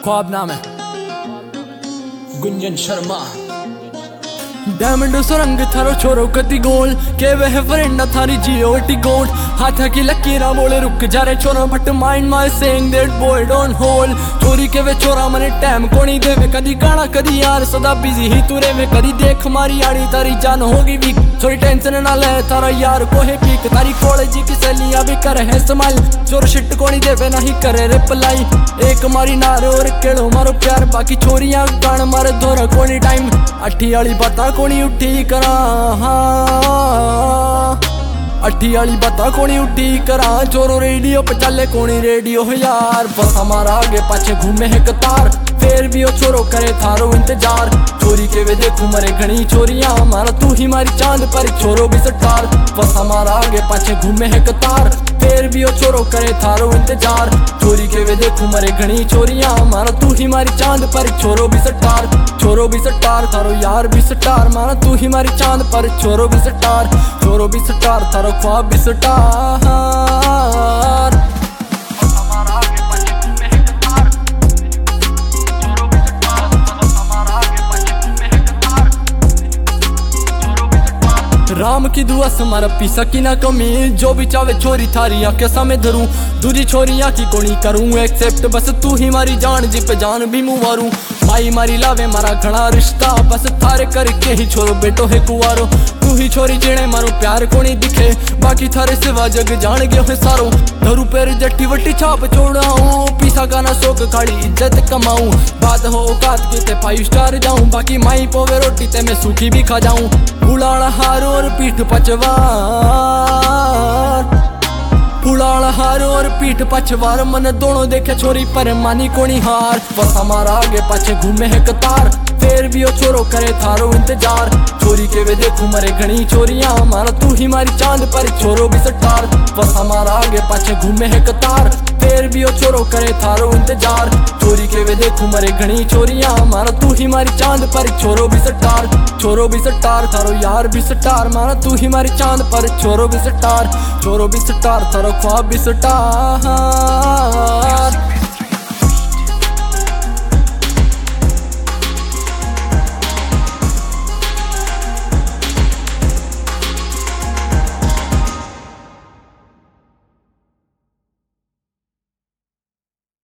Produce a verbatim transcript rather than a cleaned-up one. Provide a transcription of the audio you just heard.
ख्वाब नाम है गुंजन शर्मा। डायमंड सुरंग थारो छोरो कति गोल के वह फ्रेंड थारी जियो टी गोल्ड हाथ की लकीरा बोले रुक जा रे छोरा but mind my saying that boy don't hold चोरी के वे छोरा मने टाइम कोनी देवे कदी गाना कदी यार सदा बिजी ही तू रे वे कदी देख मारी आड़ी तारी जान होगी वीक थोड़ी टेंशन ना ले थारा यार को है पीक तारी कॉलेज की सहेलियां भी कर है स्माइल चोर शिट कोनी देवे नहीं करे रिप्लाई एक मारी नार और केड़ो मारो प्यार बाकी छोरियां गान मारे दोरा कोनी टाइम अठी वाली बात कोनी उठी करा अठी वाली बात कोनी उठी करा चोरो रेडियो पे चले कोनी रेडियो यार बस हमारा आगे पाछे घूमे है कतार फिर भी वो छोरो करे थारो इंतजार चोरी के वे देखू मरे घनी चोरियां हमारा तू ही मारी चांद पर छोरो भी सटार बस हमारा आगे पाछे घूमे है कतार फिर भी वो छोरो करे थारो इंतजार चोरी के वे देखू मरे घनी चोरियां हमारा तू ही मारी चांद पर छोरो भी सटार छोरो भी सटार थारो यार भी सटार मारा तू ही मारी चांद पर छोरो भी सटार छोरो भी सटार थारो ख्वाब भी सटार। राम की दुआ से मारा पीसा की ना कमी जो भी चावे छोरी थारी आंखें सामने धरूं दूरी छोरियां की कोनी करूं एक्सेप्ट बस तू ही मारी जान जी पे जान भी मुँह मारूं माई मारी लावे मारा घना रिश्ता बस थारे करके ही छोरो बेटो है कुवारो तू ही छोरी जेने मारो प्यार कोनी दिखे बाकी थारे सिवा जग जान गयो है सारो धरू पैर जट्टी वट्टी छाप छोड़ाऊं पीसा गाना शौक खाड़ी इज्जत कमाऊं बात हो औकात की ते फाइव स्टार जाऊं बाकी माई पोवे रोटी ते मैं सूखी भी खा जाऊं बुलाड़ा हार और पीठ पचवार पुलाड़ हार और पीठ पचवार मन दोनों देखे छोरी पर मानी कोनी हार बस हमारा आगे पाछे घूमे है कतार फिर भी वो छोरो करे थारो इंतजार चोरी के वे देखू मरे घनी चोरियां हमारा तू ही मारी चांद पर छोरो भी सटार बस हमारा आगे पाछे घूमे है कतार फिर भी वो छोरो करे थारो इंतजार चोरी के वे देखू मरे घनी चोरियां हमारा तू ही मारी चांद पर छोरो भी सटार छोरो भी सटार थारो यार भी सटार मारा तू ही मारी चांद पर छोरो भी सटार छोरो भी सटार थारो ख्वाब भी सटार।